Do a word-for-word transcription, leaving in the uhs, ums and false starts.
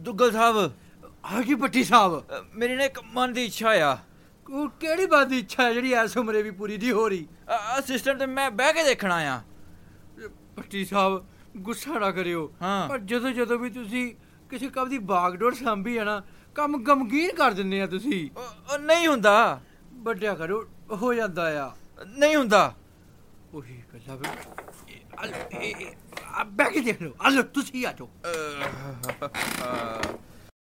ਦੁੱਗਲ ਸਾਹਿਬ ਆ ਕੀ ਭੱਟੀ ਸਾਹਿਬ, ਮੇਰੀ ਨਾ ਇੱਕ ਮਨ ਦੀ ਇੱਛਾ ਆ। ਉਹ ਕਿਹੜੀ ਬਾਤ ਦੀ ਇੱਛਾ ਹੈ ਜਿਹੜੀ ਇਸ ਉਮਰੇ ਵੀ ਪੂਰੀ ਨਹੀਂ ਹੋ ਰਹੀ? ਸਿਸਟਮ ਤੇ ਮੈਂ ਬਹਿ ਕੇ ਦੇਖਣਾ ਆ। ਭੱਟੀ ਸਾਹਿਬ ਗੁੱਸਾ ਨਾ ਕਰਿਓ, ਹਾਂ। ਪਰ ਜਦੋਂ ਜਦੋਂ ਵੀ ਤੁਸੀਂ ਕਿਸੇ ਕੰਮ ਦੀ ਬਾਗਡੋਰ ਸਾਂਭੀ ਹੈ ਨਾ, ਕੰਮ ਗਮਗੀਨ ਕਰ ਦਿੰਦੇ ਆ ਤੁਸੀਂ। ਉਹ ਨਹੀਂ ਹੁੰਦਾ, ਵੱਡਿਆ ਕਰੋ, ਹੋ ਜਾਂਦਾ ਆ। ਨਹੀਂ ਹੁੰਦਾ। ਉਹੀ ਗੱਲਾਂ ਬਹਿ ਕੇ ਦੇਖ ਲਓ। ਆ ਲਓ ਤੁਸੀਂ ਆ ਜਾਓ।